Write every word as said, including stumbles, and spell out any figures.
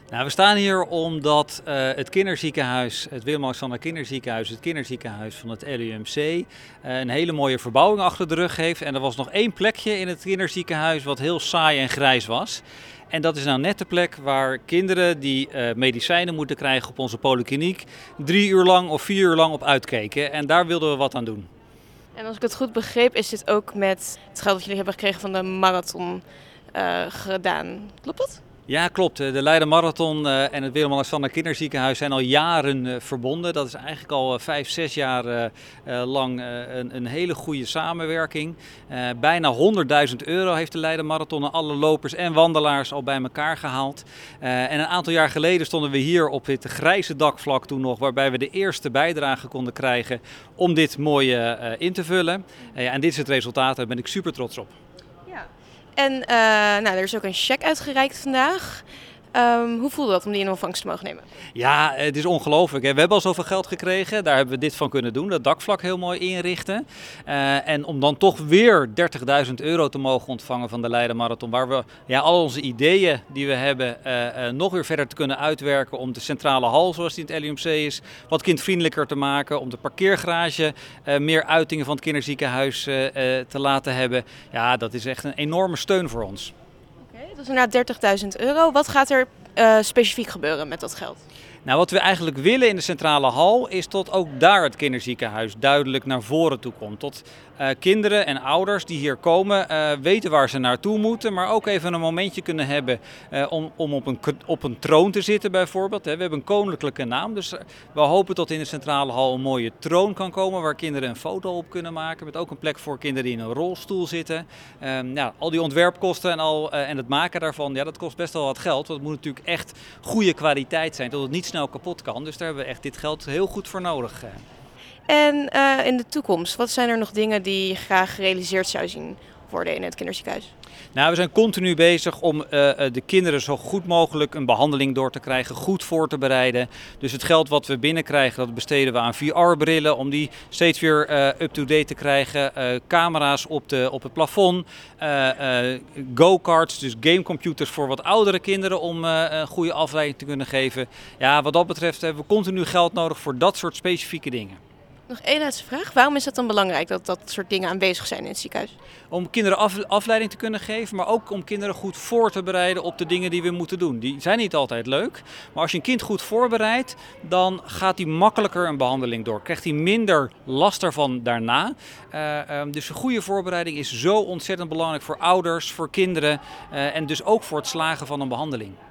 Nou, we staan hier omdat uh, het kinderziekenhuis, het Willem-Alexander Kinderziekenhuis, het kinderziekenhuis van het L U M C, uh, een hele mooie verbouwing achter de rug heeft. En er was nog één plekje in het kinderziekenhuis wat heel saai en grijs was. En dat is nou net de plek waar kinderen die uh, medicijnen moeten krijgen op onze polykliniek drie uur lang of vier uur lang op uitkeken. En daar wilden we wat aan doen. En als ik het goed begreep, is dit ook met het geld dat jullie hebben gekregen van de marathon uh, gedaan. Klopt dat? Ja, klopt. De Leiden Marathon uh, en het Willem-Alexander Kinderziekenhuis zijn al jaren uh, verbonden. Dat is eigenlijk al uh, vijf, zes jaar uh, uh, lang uh, een, een hele goede samenwerking. Uh, bijna honderdduizend euro heeft de Leiden Marathon en alle lopers en wandelaars al bij elkaar gehaald. Uh, en een aantal jaar geleden stonden we hier op dit grijze dakvlak toen nog, waarbij we de eerste bijdrage konden krijgen om dit mooie uh, in te vullen. Uh, en dit is het resultaat, daar ben ik super trots op. En uh, nou, er is ook een cheque uitgereikt vandaag. Um, hoe voelde dat om die in ontvangst te mogen nemen? Ja, het is ongelooflijk. Hè? We hebben al zoveel geld gekregen. Daar hebben we dit van kunnen doen. Dat dakvlak heel mooi inrichten. Uh, en om dan toch weer dertigduizend euro te mogen ontvangen van de Leiden Marathon. Waar we ja, al onze ideeën die we hebben uh, uh, nog weer verder te kunnen uitwerken. Om de centrale hal, zoals die in het L U M C is, wat kindvriendelijker te maken. Om de parkeergarage uh, meer uitingen van het kinderziekenhuis uh, uh, te laten hebben. Ja, dat is echt een enorme steun voor ons. Dat is inderdaad dertigduizend euro. Wat gaat er uh, specifiek gebeuren met dat geld? Nou, wat we eigenlijk willen in de centrale hal is tot ook daar het kinderziekenhuis duidelijk naar voren toe komt. Tot uh, kinderen en ouders die hier komen uh, weten waar ze naartoe moeten, maar ook even een momentje kunnen hebben uh, om, om op, een, op een troon te zitten bijvoorbeeld. We hebben een koninklijke naam, dus we hopen dat in de centrale hal een mooie troon kan komen waar kinderen een foto op kunnen maken. Met ook een plek voor kinderen die in een rolstoel zitten. Um, nou, al die ontwerpkosten en, al, uh, en het maken daarvan, ja, dat kost best wel wat geld. Want het moet natuurlijk echt goede kwaliteit zijn, tot het niet snel kapot kan. Dus daar hebben we echt dit geld heel goed voor nodig. En uh, in de toekomst, wat zijn er nog dingen die je graag gerealiseerd zou zien worden in het kinderziekenhuis? Nou, we zijn continu bezig om uh, de kinderen zo goed mogelijk een behandeling door te krijgen, goed voor te bereiden. Dus het geld wat we binnenkrijgen, dat besteden we aan V R-brillen om die steeds weer uh, up-to-date te krijgen. Uh, camera's op, de, op het plafond, uh, uh, go-karts, dus gamecomputers voor wat oudere kinderen om uh, een goede afleiding te kunnen geven. Ja, wat dat betreft hebben we continu geld nodig voor dat soort specifieke dingen. Nog één laatste vraag. Waarom is het dan belangrijk dat dat soort dingen aanwezig zijn in het ziekenhuis? Om kinderen af, afleiding te kunnen geven, maar ook om kinderen goed voor te bereiden op de dingen die we moeten doen. Die zijn niet altijd leuk, maar als je een kind goed voorbereidt, dan gaat hij makkelijker een behandeling door. Krijgt hij minder last ervan daarna. Uh, um, dus een goede voorbereiding is zo ontzettend belangrijk voor ouders, voor kinderen uh, en dus ook voor het slagen van een behandeling.